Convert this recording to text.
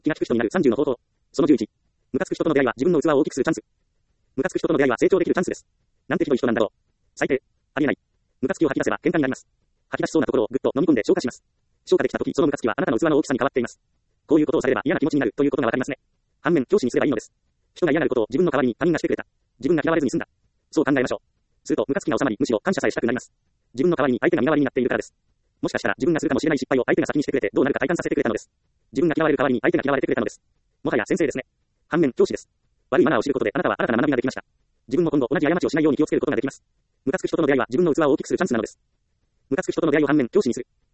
気が利く人になる30の方法。その11。ムカつく人との出会いは自分の器を大きくするチャンス。ムカつく人との出会いは成長できるチャンスです。なんてひどい人なんだろう。最低。ありえない。ムカつきを吐き出せば喧嘩になります。吐き出しそうなところをぐっと飲み込んで消化します。消化できたとき、そのムカつきはあなたの器の大きさに変わっています。こういうことをされれば嫌な気持ちになるということがわかりますね。反面、教師にすればいいのです。人が嫌がることを自分の代わりに他人がしてくれた。自分が嫌われずに済んだ。そう考えましょう。するとムカつきが収まり、むしろ感謝さえしたくなります。自分の代わりに相手が身代わりになっているからです。もしかしたら自分がするかもしれない失敗を相手が先にしてくれてどうなるか体感させてくれたのです。自分が嫌われる代わりに相手が嫌われてくれたのです。もはや先生ですね。反面、教師です。悪いマナーを知ることであなたは新たな学びができました。自分も今後同じ過ちをしないように気をつけることができます。ムカつく人との出会いは自分の器を大きくするチャンスなのです。ムカつく人との出会いを反面、教師にする。